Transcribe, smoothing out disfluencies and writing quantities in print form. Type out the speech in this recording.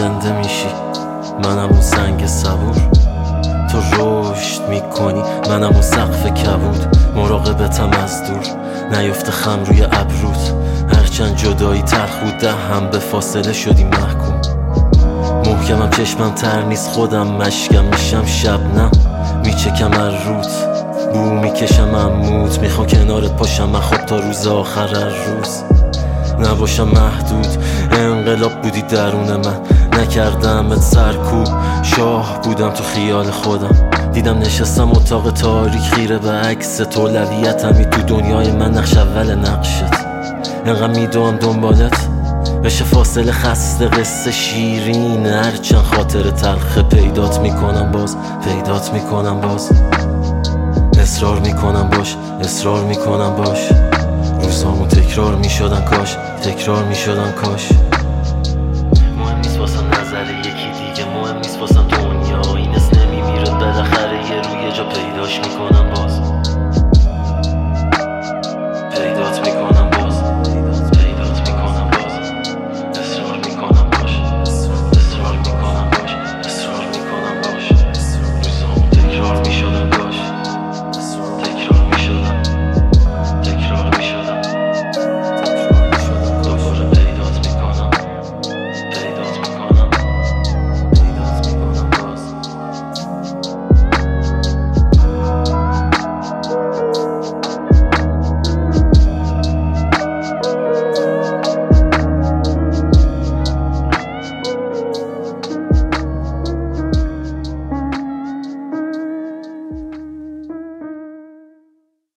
زنده میشی، منم اون سنگ صبور. تو رشد میکنی، منم اون سقف کبود. مراقبتم از دور، نیفته خم روی ابروت. هرچند جدایی تلخ بود، هم به فاصله شدی محکوم. محکمم، چشمم تر نیست، خودم مشکم میشم. شبنم میچکم از روت، بو میکشم عمود. میخوام کنارت پاشم من خواب تا روز آخر از روز. نباشم محدود، انقلاب بودی درون من. نکردمت سرکوب، شاه بودم تو خیال خودم. دیدم نشستم اتاق تاریک، خیره به عکس تو. اولویتمی تو دنیای من، نقش اول نقشت. انقدر میدوام دنبالت بشه فاصله، خسته قصه شیرین. هرچند خاطر تلخه پیدات میکنم باز، پیدات میکنم باز. اصرار میکنم باش، اصرار میکنم باش. روزامو تکرار میشدن کاش، تکرار میشدن کاش. مهم نیست واسم نظر یکی دیگه، مهم نیست واسم دنیا. این اسم نمیمیره بالاخره، یه روی جا پیداش میکنم باز.